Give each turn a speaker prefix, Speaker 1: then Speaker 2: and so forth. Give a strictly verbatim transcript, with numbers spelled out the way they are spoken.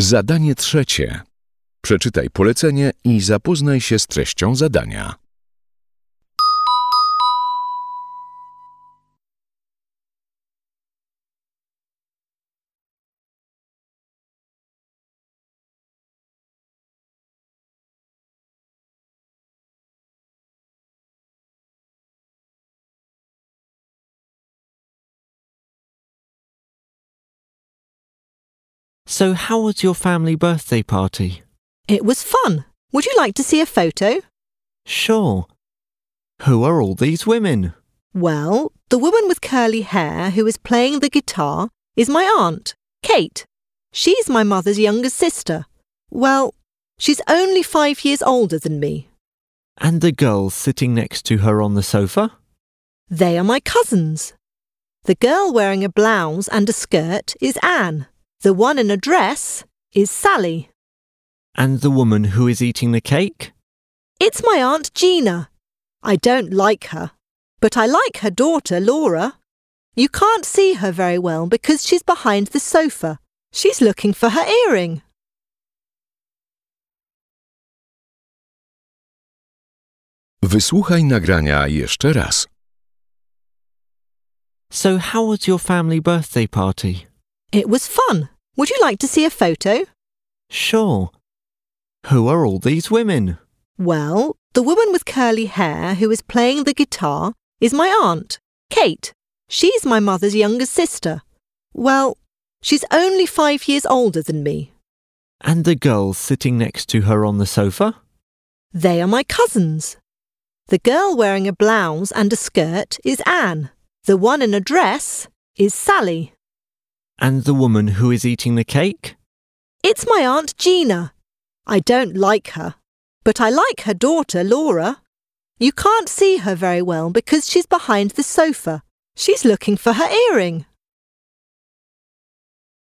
Speaker 1: Zadanie trzecie. Przeczytaj polecenie i zapoznaj się z treścią zadania.
Speaker 2: So how was your family birthday party?
Speaker 3: It was fun. Would you like to see a photo?
Speaker 2: Sure. Who are all these women?
Speaker 3: Well, the woman with curly hair who is playing the guitar is my aunt, Kate. She's my mother's younger sister. Well, she's only five years older than me.
Speaker 2: And the girls sitting next to her on the sofa?
Speaker 3: They are my cousins. The girl wearing a blouse and a skirt is Anne. The one in a dress is Sally.
Speaker 2: And the woman who is eating the cake?
Speaker 3: It's my Aunt Gina. I don't like her, but I like her daughter, Laura. You can't see her very well because she's behind the sofa. She's looking for her earring.
Speaker 1: Wysłuchaj nagrania jeszcze raz.
Speaker 2: So how was your family birthday party?
Speaker 3: It was fun. Would you like to see a photo?
Speaker 2: Sure. Who are all these women?
Speaker 3: Well, the woman with curly hair who is playing the guitar is my aunt, Kate. She's my mother's younger sister. Well, she's only five years older than me.
Speaker 2: And the girls sitting next to her on the sofa?
Speaker 3: They are my cousins. The girl wearing a blouse and a skirt is Anne. The one in a dress is Sally.
Speaker 2: And the woman who is eating the cake?
Speaker 3: It's my Aunt Gina. I don't like her, but I like her daughter, Laura. You can't see her very well because she's behind the sofa. She's looking for her earring.